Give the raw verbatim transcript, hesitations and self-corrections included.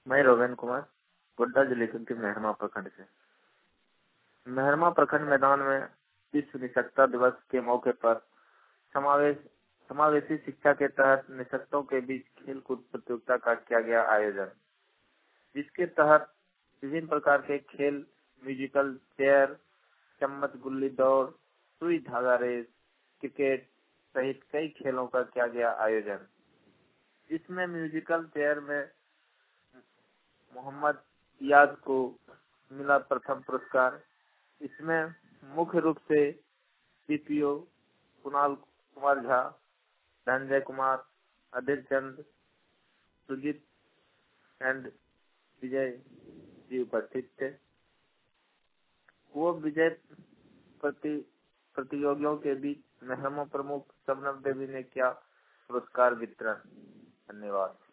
मैं रोवेन कुमार गोड्डा जिले के मेहरमा प्रखंड से। मेहरमा प्रखंड मैदान में विश्व निशक्तता दिवस के मौके पर समावेश समावेशी शिक्षा के तहत निशक्तों के बीच खेल कूद प्रतियोगिता का किया गया आयोजन, जिसके तहत विभिन्न प्रकार के खेल, म्यूजिकल चेयर, चम्मच गुल्ली दौड़, सुई धागा रेस, क्रिकेट सहित कई खेलों का किया गया आयोजन। इसमें म्यूजिकल चेयर में मोहम्मद याद को मिला प्रथम पुरस्कार। इसमें मुख्य रूप से सीपीओ कुणाल कुमार झा, धनंजय कुमार, अदिल चंद, सुजीत एंड विजय जी उपस्थित थे। वो विजय प्रति प्रतियोगियों के बीच मेहरमा प्रमुख सबनम देवी ने किया पुरस्कार वितरण। धन्यवाद।